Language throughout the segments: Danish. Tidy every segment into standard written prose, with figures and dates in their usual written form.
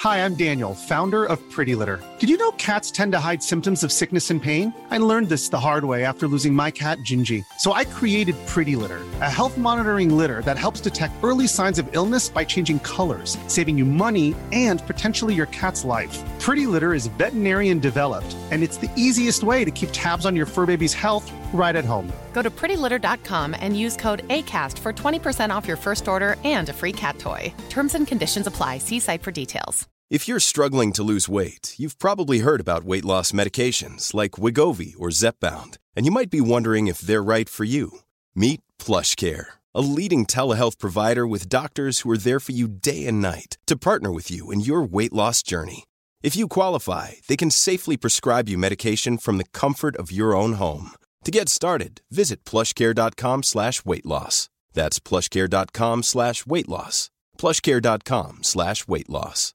Hi, I'm Daniel, founder of Pretty Litter. Did you know cats tend to hide symptoms of sickness and pain? I learned this the hard way after losing my cat, Gingy. So I created Pretty Litter, a health monitoring litter that helps detect early signs of illness by changing colors, saving you money and potentially your cat's life. Pretty Litter is veterinarian developed, and it's the easiest way to keep tabs on your fur baby's health right at home. Go to prettylitter.com and use code ACAST for 20% off your first order and a free cat toy. Terms and conditions apply. See site for details. If you're struggling to lose weight, you've probably heard about weight loss medications like Wegovy or Zepbound, and you might be wondering if they're right for you. Meet PlushCare, a leading telehealth provider with doctors who are there for you day and night to partner with you in your weight loss journey. If you qualify, they can safely prescribe you medication from the comfort of your own home. To get started, visit plushcare.com/weightloss. That's plushcare.com/weightloss. plushcare.com/weightloss.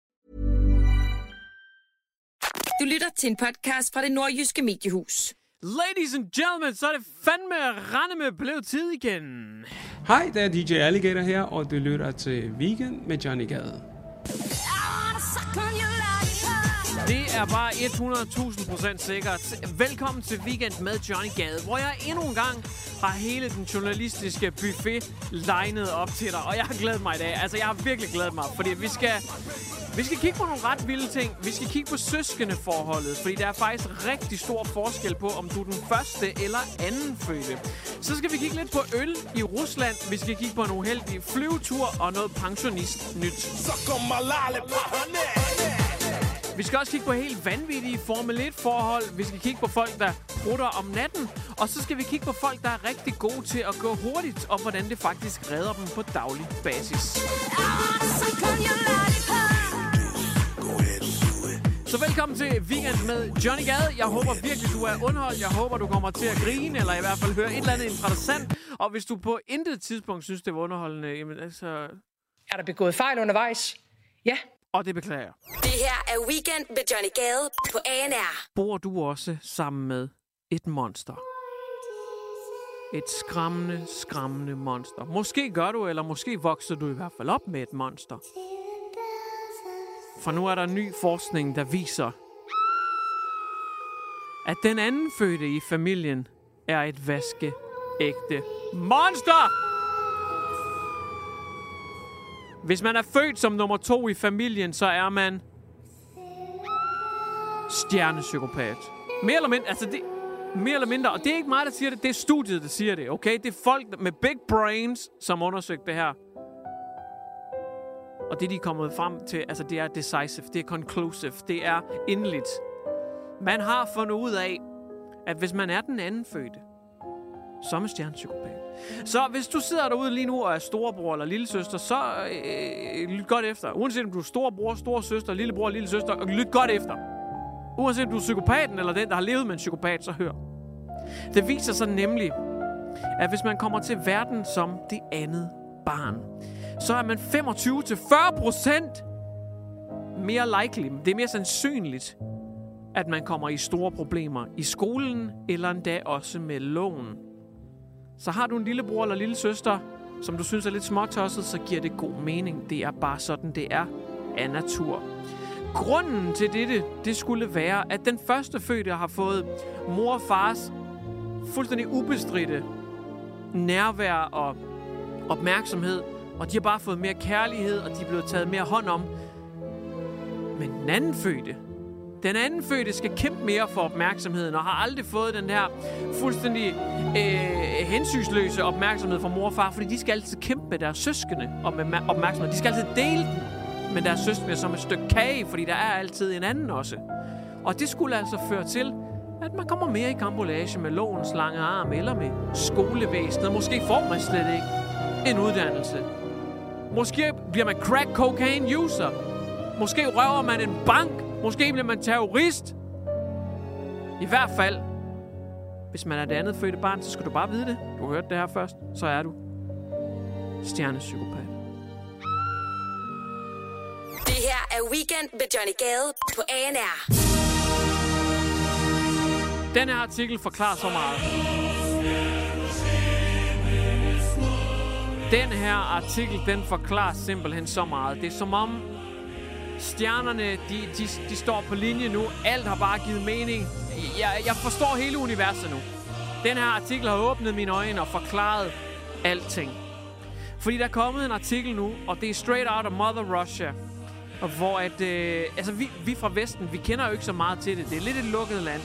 Du lytter til en podcast fra Det Nordjyske Mediehus. Ladies and gentlemen, så er det fandme randeme blevet tid igen. Hej, det er DJ Alligator her, og du lytter til Weekend med Johnny Gade. Det er bare 100.000% sikkert. Velkommen til Weekend med Johnny Gade, hvor jeg endnu en gang har hele den journalistiske buffet legnet op til dig. Og jeg har glædet mig i dag. Altså, jeg har virkelig glædet mig, fordi vi skal kigge på nogle ret vilde ting. Vi skal kigge på søskendeforholdet, fordi der er faktisk rigtig stor forskel på, om du er den første eller anden fødte. Så skal vi kigge lidt på øl i Rusland. Vi skal kigge på en uheldig flyvetur og noget pensionist-nyt. Vi skal også kigge på helt vanvittige Formel 1-forhold. Vi skal kigge på folk, der prutter om natten. Og så skal vi kigge på folk, der er rigtig gode til at gå hurtigt, og hvordan det faktisk redder dem på daglig basis. Så velkommen til Weekend med Johnny Gade. Jeg håber virkelig, du er underholdt. Jeg håber, du kommer til at grine, eller i hvert fald høre et eller andet interessant. Og hvis du på intet tidspunkt synes, det var underholdende, jamen altså... Er der begået fejl undervejs? Ja. Og det beklager jeg. Det her er Weekend med Johnny Gade på ANR. Bor du også sammen med et monster? Et skræmmende monster. Måske gør du, eller måske vokser du i hvert fald op med et monster. For nu er der ny forskning, der viser, at den anden fødte i familien er et vaskeægte monster! Hvis man er født som nummer 2 i familien, så er man stjernepsykopat. Mere eller mindre, og det er ikke mig, der siger det, det er studiet, der siger det, okay? Det er folk med big brains, som undersøgte det her. Og det, de er kommet frem til, altså det er decisive, det er conclusive, det er endeligt. Man har fundet ud af, at hvis man er den anden fødte, så er man stjernepsykopat. Så hvis du sidder derude lige nu og er storebror eller lillesøster, så lyt godt efter. Uanset om du er storebror, storesøster, lillebror, lillesøster, og lyt godt efter. Uanset om du er psykopaten eller den, der har levet med en psykopat, så hør. Det viser sig nemlig, at hvis man kommer til verden som det andet barn, så er man 25-40% mere likely. Det er mere sandsynligt, at man kommer i store problemer i skolen, eller endda også med loven. Så har du en lillebror eller lille søster, som du synes er lidt småtosset, så giver det god mening. Det er bare sådan, det er af natur. Grunden til dette, det skulle være, at den første fødte har fået mor og fars fuldstændig ubestridte nærvær og opmærksomhed, og de har bare fået mere kærlighed, og de er blevet taget mere hånd om. Men den anden fødte skal kæmpe mere for opmærksomheden, og har aldrig fået den her fuldstændig hensynsløse opmærksomhed fra mor og far, fordi de skal altid kæmpe med deres søskende og med opmærksomhed. De skal altid dele den med deres søskende som et stykke kage, fordi der er altid en anden også. Og det skulle altså føre til, at man kommer mere i karambolage med lovens lange arm eller med skolevæsenet. Måske får man slet ikke en uddannelse. Måske bliver man crack cocaine user. Måske røver man en bank. Måske bliver man terrorist. I hvert fald, hvis man er det andet fødte barn, så skal du bare vide det. Du har hørt det her først. Så er du stjernepsykopat. Det her er Weekend med Johnny Gade på ANR. Den her artikel forklarer så meget. Den her artikel, den forklarer simpelthen så meget. Det er som om, Stjernerne, de står på linje nu. Alt har bare givet mening. Jeg forstår hele universet nu. Den her artikel har åbnet mine øjne og forklaret alting. Fordi der er kommet en artikel nu, og det er straight out of Mother Russia. Hvor at, vi fra Vesten, vi kender jo ikke så meget til det. Det er lidt et lukket land.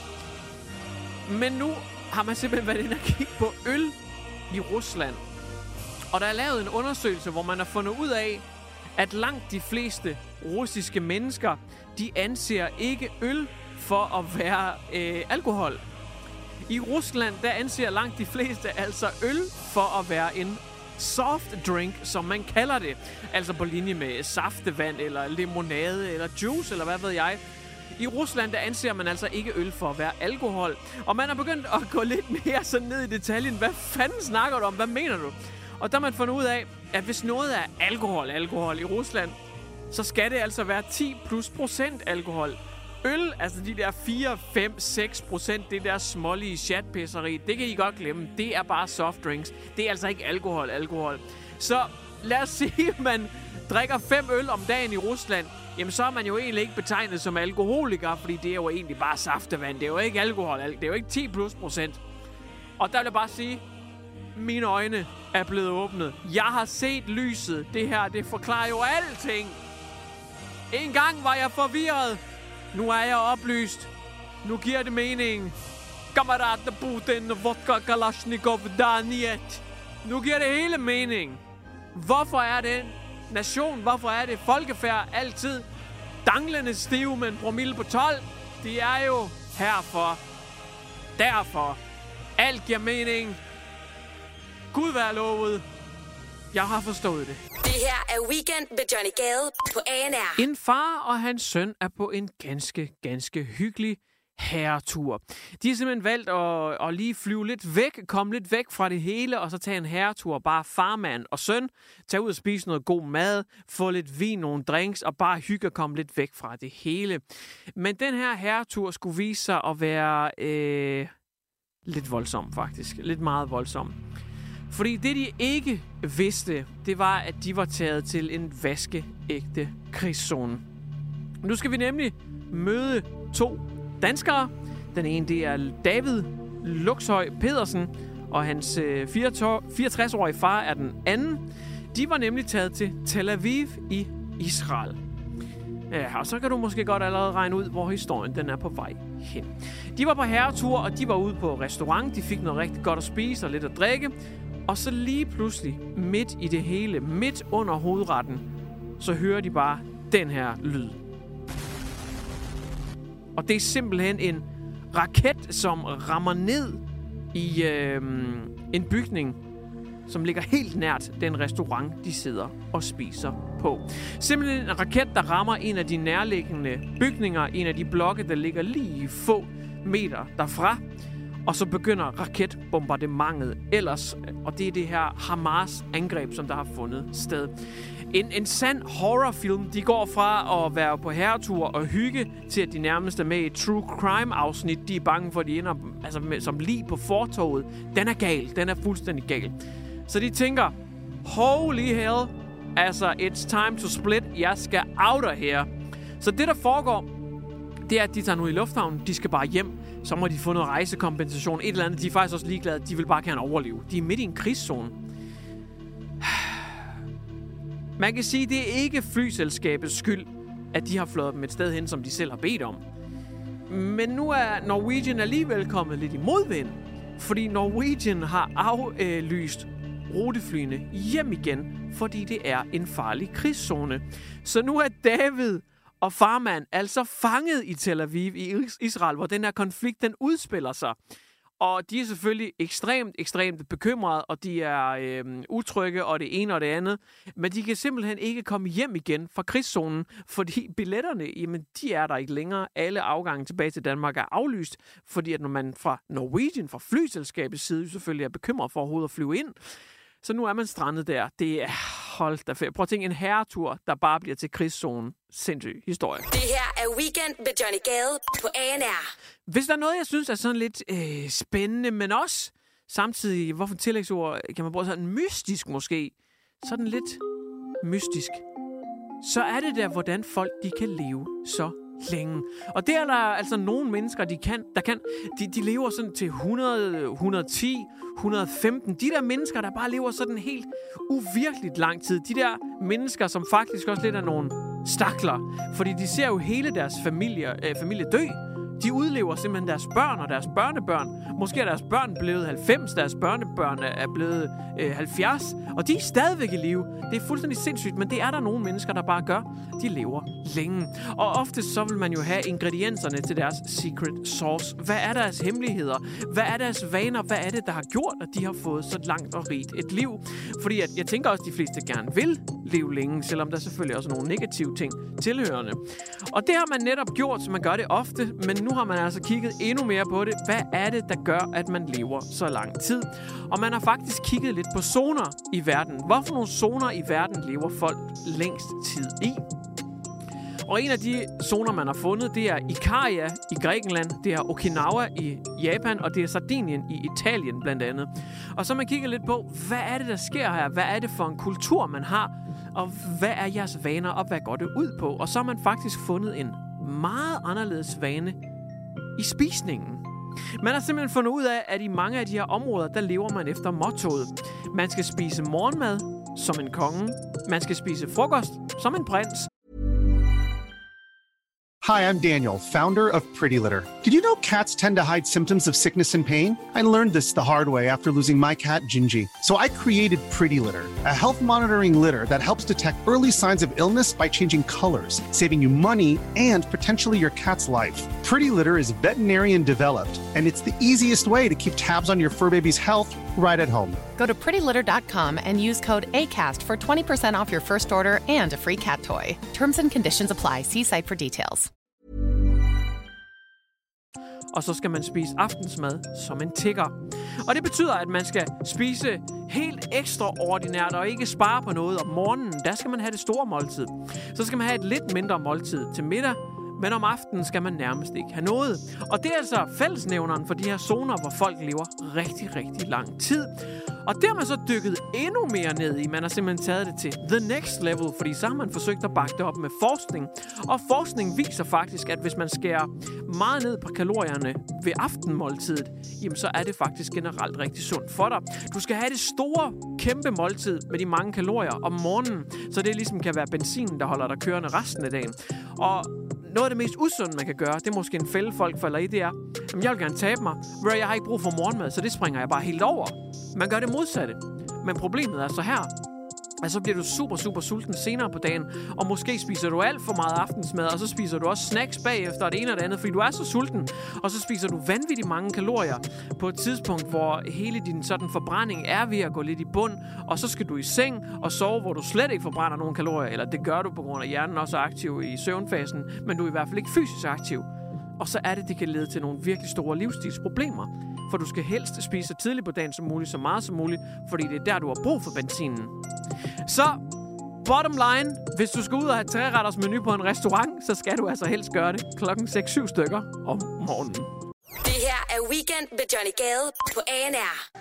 Men nu har man simpelthen været inde og kigge på øl i Rusland. Og der er lavet en undersøgelse, hvor man har fundet ud af, at langt de fleste russiske mennesker, de anser ikke øl for at være alkohol. I Rusland, der anser langt de fleste altså øl for at være en soft drink, som man kalder det. Altså på linje med saftevand, eller limonade, eller juice, eller hvad ved jeg. I Rusland, der anser man altså ikke øl for at være alkohol. Og man er begyndt at gå lidt mere sådan ned i detaljen. Hvad fanden snakker du om? Hvad mener du? Og der har man fundet ud af, at hvis noget er alkohol i Rusland, så skal det altså være 10+% alkohol. Øl, altså de der 4, 5, 6%, det der smålige chatpisseri, det kan I godt glemme. Det er bare soft drinks. Det er altså ikke alkohol. Så lad os sige, at man drikker 5 øl om dagen i Rusland. Jamen så er man jo egentlig ikke betegnet som alkoholiker, fordi det er jo egentlig bare saftevand. Det er jo ikke alkohol, det er jo ikke 10+%. Og der vil jeg bare sige, mine øjne er blevet åbnet. Jeg har set lyset. Det her, det forklarer jo alting. En gang var jeg forvirret. Nu er jeg oplyst. Nu giver det mening. Kammerat Putin, vodka Kalashnikov, Daniet. Nu giver det hele mening. Hvorfor er det nation? Hvorfor er det folkefærd altid danglende stiv med en promille på 12? De er jo herfor. Derfor. Alt giver mening. Gud være lovet. Jeg har forstået det. Det her er Weekend med Johnny Gade på ANR. En far og hans søn er på en ganske hyggelig herretur. De har simpelthen valgt at lige flyve lidt væk, komme lidt væk fra det hele, og så tage en herretur. Bare farmand og søn, tage ud og spise noget god mad, få lidt vin, nogle drinks, og bare hygge og komme lidt væk fra det hele. Men den her herretur skulle vise sig at være lidt voldsom, faktisk. Lidt meget voldsom. Fordi det, de ikke vidste, det var, at de var taget til en vaskeægte krigszone. Nu skal vi nemlig møde 2 danskere. Den ene, det er David Luxhøj Pedersen, og hans 64-årige far er den anden. De var nemlig taget til Tel Aviv i Israel. Ja, og så kan du måske godt allerede regne ud, hvor historien den er på vej hen. De var på herretur, og de var ude på restaurant. De fik noget rigtig godt at spise og lidt at drikke. Og så lige pludselig, midt i det hele, midt under hovedretten, så hører de bare den her lyd. Og det er simpelthen en raket, som rammer ned i en bygning, som ligger helt nært den restaurant, de sidder og spiser på. Simpelthen en raket, der rammer en af de nærliggende bygninger, en af de blokke, der ligger lige få meter derfra. Og så begynder raketbombardementet ellers, og det er det her Hamas-angreb, som der har fundet sted. En sand horrorfilm, de går fra at være på herretur og hygge, til at de nærmest er med i et true crime-afsnit. De er bange for, at de ender som lig på fortovet. Den er gal. Den er fuldstændig gal. Så de tænker, holy hell, altså it's time to split. Jeg skal out of here. Så det, der foregår, det er, at de tager nu i lufthavnen. De skal bare hjem. Så må de få noget rejsekompensation. Et eller andet. De er faktisk også ligeglade. De vil bare gerne overleve. De er midt i en krigszone. Man kan sige, at det er ikke flyselskabets skyld, at de har flået dem et sted hen, som de selv har bedt om. Men nu er Norwegian alligevel kommet lidt i modvind. Fordi Norwegian har aflyst ruteflyene hjem igen, fordi det er en farlig krigszone. Så nu er David og farmand altså fanget i Tel Aviv i Israel, hvor den her konflikt den udspiller sig. Og de er selvfølgelig ekstremt bekymrede, og de er utrygge, og det ene og det andet. Men de kan simpelthen ikke komme hjem igen fra krigszonen, fordi billetterne, jamen, de er der ikke længere. Alle afgange tilbage til Danmark er aflyst, fordi at når man fra Norwegian, fra flyselskabets side, selvfølgelig er bekymret for overhovedet at flyve ind. Så nu er man strandet der. Det er, hold da fedt. Prøv at tænke en herretur, der bare bliver til krigszonen. Sindssyg historie. Det her er Weekend med Johnny Gade på ANR. Hvis der er noget, jeg synes er sådan lidt spændende, men også samtidig, hvorfor tillægsord kan man bruge sådan mystisk måske? Sådan lidt mystisk. så er det der, hvordan folk de kan leve så længe. Og det er der altså nogle mennesker, de lever sådan til 100, 110, 115. De der mennesker, der bare lever sådan helt uvirkeligt lang tid. De der mennesker, som faktisk også lidt er nogle stakler. Fordi de ser jo hele deres familie dø. De udlever simpelthen deres børn og deres børnebørn. Måske er deres børn blevet 90, deres børnebørn er blevet 70, og de er stadigvæk i live. Det er fuldstændig sindssygt, men det er der nogle mennesker, der bare gør. De lever længe. Og ofte så vil man jo have ingredienserne til deres secret sauce. Hvad er deres hemmeligheder? Hvad er deres vaner? Hvad er det, der har gjort, at de har fået så langt og rigt et liv? Fordi jeg tænker også, at de fleste gerne vil leve længe, selvom der selvfølgelig også er nogle negative ting tilhørende. Og det har man netop gjort, så man gør det ofte, men nu har man altså kigget endnu mere på det. Hvad er det, der gør, at man lever så lang tid? Og man har faktisk kigget lidt på zoner i verden. Hvorfor nogle zoner i verden lever folk længst tid i? Og en af de zoner, man har fundet, det er Ikaria i Grækenland, det er Okinawa i Japan, og det er Sardinien i Italien blandt andet. Og så man kigger lidt på, hvad er det, der sker her? Hvad er det for en kultur, man har? Og hvad er jeres vaner, og hvad går det ud på? Og så har man faktisk fundet en meget anderledes vane i spisningen. Man har simpelthen fundet ud af, at i mange af de her områder, der lever man efter mottoet. Man skal spise morgenmad som en konge. Man skal spise frokost som en prins. Hi, I'm Daniel, founder of Pretty Litter. Did you know cats tend to hide symptoms of sickness and pain? I learned this the hard way after losing my cat, Gingy. So I created Pretty Litter, a health monitoring litter that helps detect early signs of illness by changing colors, saving you money and potentially your cat's life. Pretty Litter is veterinarian developed, and it's the easiest way to keep tabs on your fur baby's health right at home. Go to prettylitter.com and use code ACAST for 20% off your first order and a free cat toy. Terms and conditions apply. See site for details. Og så skal man spise aftensmad som en tigger. Og det betyder, at man skal spise helt ekstraordinært og ikke spare på noget om morgenen. Der skal man have det store måltid. Så skal man have et lidt mindre måltid til middag, men om aftenen skal man nærmest ikke have noget. Og det er altså fællesnævneren for de her zoner, hvor folk lever rigtig, rigtig lang tid. Og det har man så dykket endnu mere ned i. Man har simpelthen taget det til the next level, fordi så har man forsøgt at bakke det op med forskning. Og forskning viser faktisk, at hvis man skærer meget ned på kalorierne ved aftenmåltidet, jamen så er det faktisk generelt rigtig sundt for dig. Du skal have det store, kæmpe måltid med de mange kalorier om morgenen, så det ligesom kan være benzinen, der holder dig kørende resten af dagen. Og noget af det mest usunde, man kan gøre, det er måske en fælde, folk falder i, det er, jamen jeg vil gerne tabe mig, men jeg har ikke brug for morgenmad, så det springer jeg bare helt over. Man gør det modsatte. Men problemet er så her, at så bliver du super, super sulten senere på dagen, og måske spiser du alt for meget aftensmad, og så spiser du også snacks bagefter, det ene og det andet, fordi du er så sulten, og så spiser du vanvittigt mange kalorier på et tidspunkt, hvor hele din sådan forbrænding er ved at gå lidt i bund, og så skal du i seng og sove, hvor du slet ikke forbrænder nogen kalorier, eller det gør du på grund af hjernen også er aktiv i søvnfasen, men du er i hvert fald ikke fysisk aktiv. Og så er det kan lede til nogle virkelig store livsstilsproblemer. For du skal helst spise så tidligt på dagen som muligt, så meget som muligt, fordi det er der, du har brug for benzinen. Så, bottom line, hvis du skal ud og have 3-retters menu på en restaurant, så skal du altså helst gøre det klokken 6-7 stykker om morgenen. Det her er Weekend med Johnny Gade på ANR.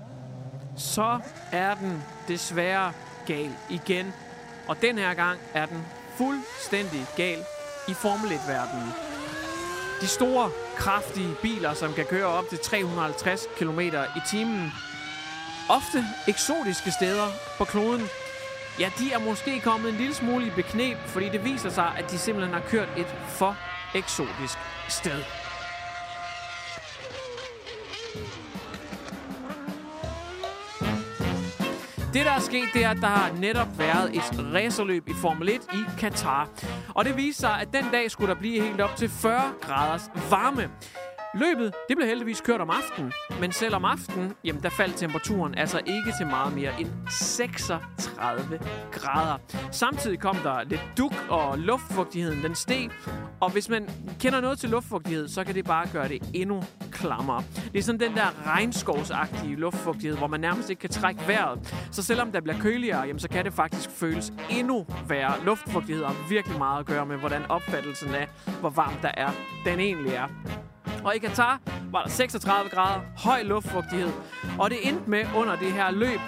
Så er den desværre gal igen. Og den her gang er den fuldstændig gal i Formel 1-verdenen. De store, kraftige biler, som kan køre op til 350 km i timen, ofte eksotiske steder på kloden, ja, de er måske kommet en lille smule i bekneb, fordi det viser sig, at de simpelthen har kørt et for eksotisk sted. Det, der er sket, det er, at der har netop været et racerløb i Formel 1 i Katar. Og det viser sig, at den dag skulle der blive helt op til 40 graders varme. Løbet, det blev heldigvis kørt om aftenen, men selv om aftenen, jamen der faldt temperaturen altså ikke til meget mere end 36 grader. Samtidig kom der lidt dug, og luftfugtigheden den steg. Og hvis man kender noget til luftfugtighed, så kan det bare gøre det endnu klammere. Det er sådan den der regnskovsagtige luftfugtighed, hvor man nærmest ikke kan trække vejret. Så selvom der bliver køligere, jamen, så kan det faktisk føles endnu værre. Luftfugtighed har virkelig meget at gøre med, hvordan opfattelsen af, hvor varmt der er, den egentlig er. Og i Katar var der 36 grader, høj luftfugtighed, og det endte med under det her løb,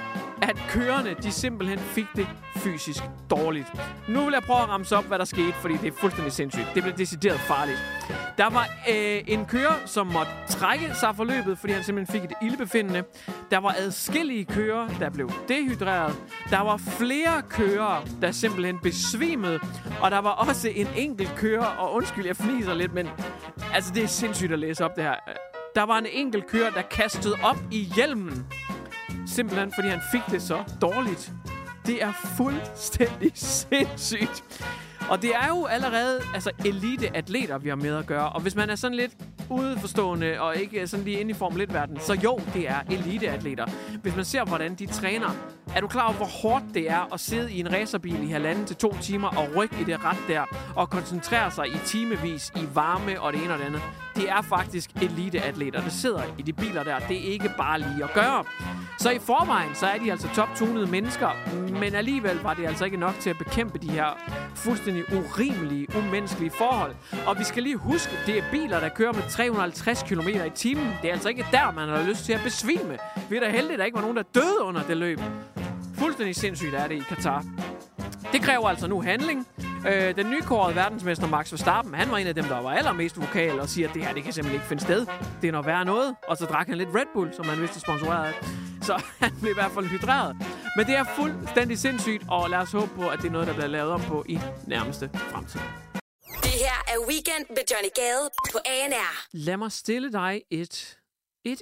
at kørerne, de simpelthen fik det fysisk dårligt. Nu vil jeg prøve at ramse op, hvad der skete, fordi det er fuldstændig sindssygt. Det blev decideret farligt. Der var en kører, som måtte trække sig for løbet, fordi han simpelthen fik et ildbefindende. Der var adskillige kører, der blev dehydreret. Der var flere kører, der simpelthen besvimede. Og der var også en enkelt kører, og undskyld, jeg fniser lidt, men altså, det er sindssygt at læse op det her. Der var en enkelt kører, der kastede op i hjelmen. Simpelthen, fordi han fik det så dårligt. Det er fuldstændig sindssygt. Og det er jo allerede elite-atleter, vi har med at gøre. Og hvis man er sådan lidt udeforstående og ikke sådan lige inde i Formel 1-verdenen, så jo, det er elite-atleter. Hvis man ser, hvordan de træner, er du klar over, hvor hårdt det er at sidde i en racerbil i 1,5 til 2 timer og rykke i det ret der, og koncentrere sig i timevis i varme og det ene og det andet? Det er faktisk elite-atleter, der sidder i de biler der. Det er ikke bare lige at gøre. Så i forvejen, så er de altså top-tunede mennesker, men alligevel var det altså ikke nok til at bekæmpe de her fuldstændig urimelige, umenneskelige forhold. Og vi skal lige huske, det er biler, der kører med 350 km i timen. Det er altså ikke der, man har lyst til at besvime. Vi er da heldige, at der ikke var nogen, der døde under det løb. Fuldstændig sindssygt er det i Katar. Det kræver altså nu handling. Den nykårede verdensmester Max Verstappen, han var en af dem, der var allermest vokal og siger, at det her, det kan simpelthen ikke finde sted. Det er noget værre noget. Og så drak han lidt Red Bull, som han vidste sponsoreret af. Så han blev i hvert fald hydreret. Men det er fuldstændig sindssygt, og lad os håbe på, at det er noget, der bliver lavet om på i nærmeste fremtid. Det her er Weekend med Johnny Gade på ANR. Lad mig stille dig et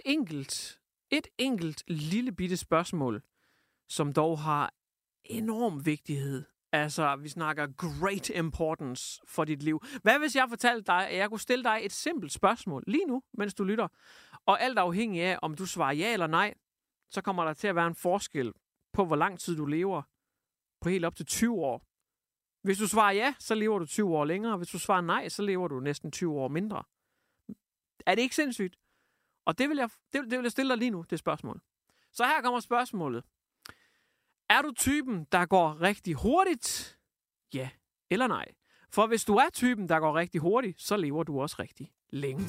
enkelt lille bitte spørgsmål, som dog har enorm vigtighed. Altså, vi snakker great importance for dit liv. Hvad hvis jeg fortalte dig, at jeg kunne stille dig et simpelt spørgsmål lige nu, mens du lytter? Og alt afhængig af, om du svarer ja eller nej, så kommer der til at være en forskel på, hvor lang tid du lever. På helt op til 20 år. Hvis du svarer ja, så lever du 20 år længere. Hvis du svarer nej, så lever du næsten 20 år mindre. Er det ikke sindssygt? Og det vil jeg stille dig lige nu, det spørgsmål. Så her kommer spørgsmålet. Er du typen, der går rigtig hurtigt? Ja eller nej? For hvis du er typen, der går rigtig hurtigt, så lever du også rigtig længe.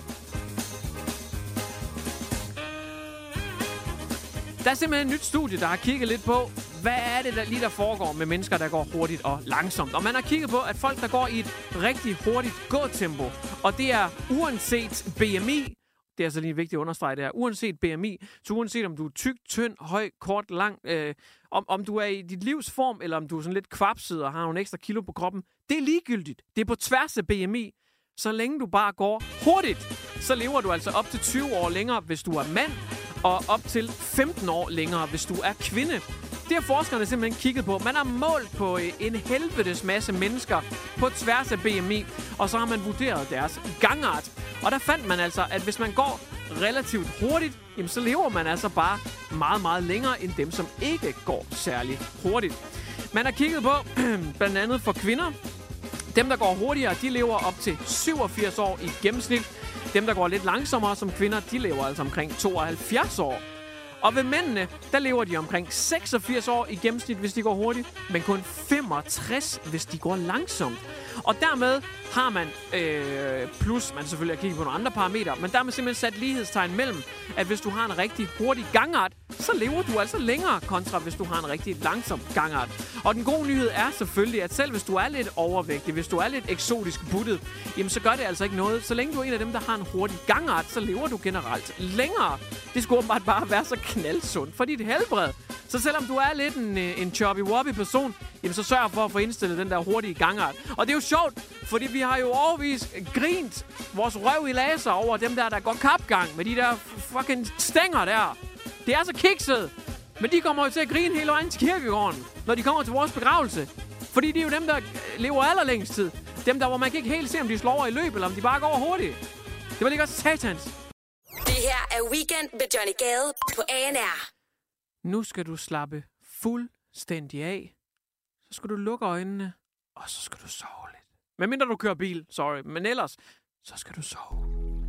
Der er simpelthen et nyt studie, der har kigget lidt på, hvad er det der foregår med mennesker, der går hurtigt og langsomt. Og man har kigget på, at folk, der går i et rigtig hurtigt gåtempo, og det er uanset BMI, det er altså lige vigtigt at understrege det her, uanset BMI, så uanset om du er tyk, tynd, høj, kort, lang, om du er i dit livs form, eller om du er sådan lidt kvapset og har nogle ekstra kilo på kroppen, det er ligegyldigt. Det er på tværs af BMI. Så længe du bare går hurtigt, så lever du altså op til 20 år længere, hvis du er mand, og op til 15 år længere, hvis du er kvinde. Det har forskerne simpelthen kigget på. Man har målt på en helvedes masse mennesker på tværs af BMI, og så har man vurderet deres gangart. Og der fandt man altså, at hvis man går relativt hurtigt, jamen så lever man altså bare meget, meget længere end dem, som ikke går særlig hurtigt. Man har kigget på, blandt andet for kvinder, dem, der går hurtigere, de lever op til 87 år i gennemsnit. Dem, der går lidt langsommere som kvinder, de lever altså omkring 72 år. Og ved mændene, der lever de omkring 86 år i gennemsnit, hvis de går hurtigt, men kun 65, hvis de går langsomt. Og dermed har man, plus man selvfølgelig har kigget på nogle andre parametre, men dermed simpelthen sat lighedstegn mellem, at hvis du har en rigtig hurtig gangart, så lever du altså længere, kontra hvis du har en rigtig langsom gangart. Og den gode nyhed er selvfølgelig, at selv hvis du er lidt overvægtig, hvis du er lidt eksotisk buttet, jamen så gør det altså ikke noget. Så længe du er en af dem, der har en hurtig gangart, så lever du generelt længere. Det skulle åbenbart bare være så knaldsundt for dit helbred. Så selvom du er lidt en choppy-woppy person, jamen så sørg for at få indstillet den der hurtige gangart. Og det er jo sjovt, fordi vi har jo overvist grint vores røv i laser over dem der går kapgang med de der fucking stænger der. Det er så kikset. Men de kommer jo til at grine hele vejen til kirkegården, når de kommer til vores begravelse. Fordi det er jo dem, der lever allerlængst tid. Dem der, hvor man kan ikke helt se, om de slår over i løb, eller om de bare går hurtigt. Det var lige godt satans. Det her er Weekend med Johnny Gade på ANR. Nu skal du slappe fuldstændig af. Så skal du lukke øjnene, og så skal du sove lidt. Medmindre du kører bil, sorry. Men ellers, så skal du sove.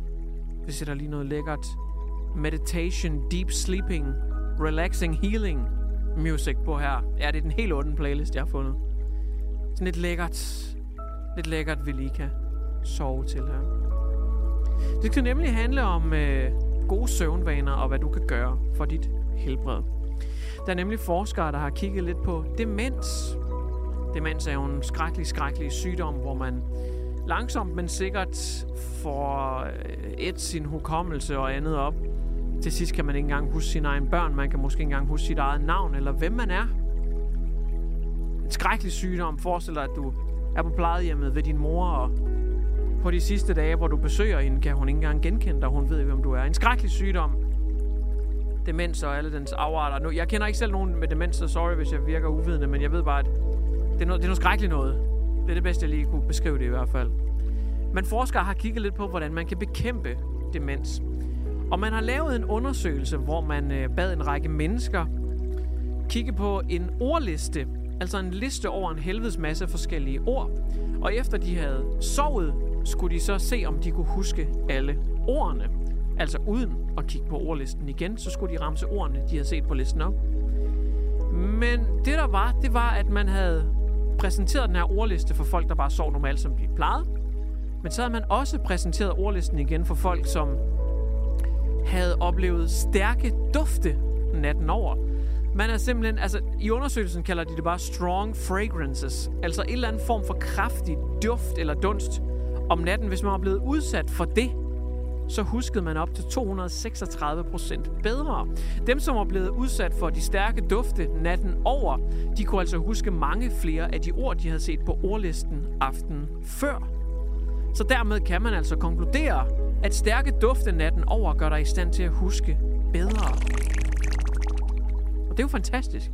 Vi sætter lige noget lækkert meditation, deep sleeping, relaxing, healing music på her. Ja, det er den helt onde playlist, jeg har fundet. Sådan lidt lækkert, vi lige kan sove til her. Det skal nemlig handle om gode søvnvaner og hvad du kan gøre for dit helbred. Der er nemlig forskere, der har kigget lidt på demens. Demens er jo en skrækkelig sygdom, hvor man langsomt, men sikkert får sin hukommelse og andet op. Til sidst kan man ikke engang huske sine egne børn. Man kan måske ikke engang huske sit eget navn, eller hvem man er. En skrækkelig sygdom. Forestil dig, at du er på plejehjemmet ved din mor, og på de sidste dage, hvor du besøger hende, kan hun ikke engang genkende dig. Hun ved, hvem du er. En skrækkelig sygdom. Demens og alle dens afarter. Nu, jeg kender ikke selv nogen med demens, så sorry, hvis jeg virker uvidende, men jeg ved bare, at det er noget skrækkeligt noget. Det er det bedste, jeg lige kunne beskrive det i hvert fald. Men forskere har kigget lidt på, hvordan man kan bekæmpe demens. Og man har lavet en undersøgelse, hvor man bad en række mennesker kigge på en ordliste. Altså en liste over en helvedes masse forskellige ord. Og efter de havde sovet, skulle de så se, om de kunne huske alle ordene. Altså uden at kigge på ordlisten igen, så skulle de ramse ordene, de havde set på listen op. Men det var, at man havde præsenteret den her ordliste for folk, der bare sov normalt, som de plejede. Men så havde man også præsenteret ordlisten igen for folk, som havde oplevet stærke dufte natten over. Man er simpelthen, i undersøgelsen kalder de det bare strong fragrances. Altså en eller anden form for kraftig duft eller dunst om natten. Hvis man var blevet udsat for det, så huskede man op til 236% bedre. Dem, som var blevet udsat for de stærke dufte natten over, de kunne altså huske mange flere af de ord, de havde set på ordlisten aftenen før. Så dermed kan man altså konkludere, at stærke dufte natten over gør dig i stand til at huske bedre. Og det er jo fantastisk.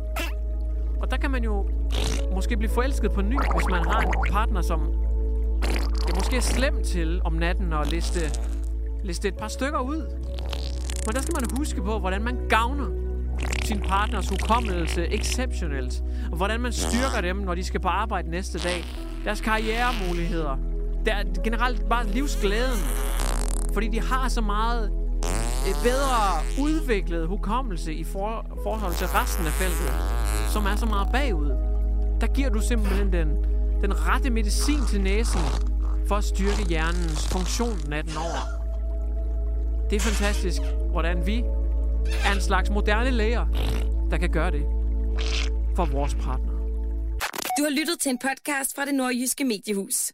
Og der kan man jo måske blive forelsket på ny, hvis man har en partner, som det måske er slemt til om natten at liste et par stykker ud. Men der skal man huske på, hvordan man gavner sin partners hukommelse exceptionelt. Og hvordan man styrker dem, når de skal på arbejde næste dag. Deres karrieremuligheder. Der er generelt bare livsglæden. Fordi de har så meget bedre udviklet hukommelse i forhold til resten af feltet, som er så meget bagud. Der giver du simpelthen den rette medicin til næsen for at styrke hjernens funktion natten over. Det er fantastisk, hvordan vi er en slags moderne læger, der kan gøre det for vores partner. Du har lyttet til en podcast fra Det Nordjyske Mediehus.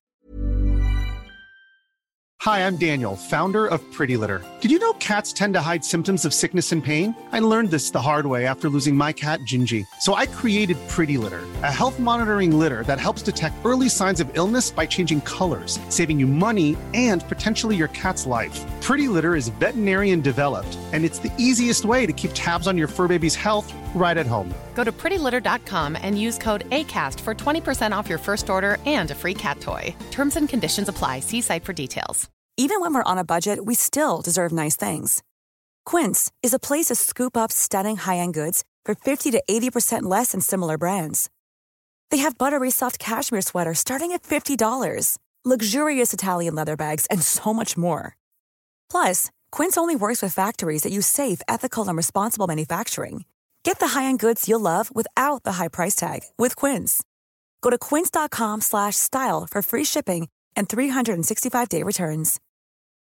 Hi, I'm Daniel, founder of Pretty Litter. Did you know cats tend to hide symptoms of sickness and pain? I learned this the hard way after losing my cat, Gingy. So I created Pretty Litter, a health monitoring litter that helps detect early signs of illness by changing colors, saving you money and potentially your cat's life. Pretty Litter is veterinarian developed, and it's the easiest way to keep tabs on your fur baby's health right at home. Go to prettylitter.com and use code ACAST for 20% off your first order and a free cat toy. Terms and conditions apply. See site for details. Even when we're on a budget, we still deserve nice things. Quince is a place to scoop up stunning high-end goods for 50 to 80% less than similar brands. They have buttery soft cashmere sweaters starting at $50, luxurious Italian leather bags, and so much more. Plus, Quince only works with factories that use safe, ethical, and responsible manufacturing. Get the high-end goods you'll love without the high price tag with Quince. Go to quince.com/style for free shipping and 365-day returns.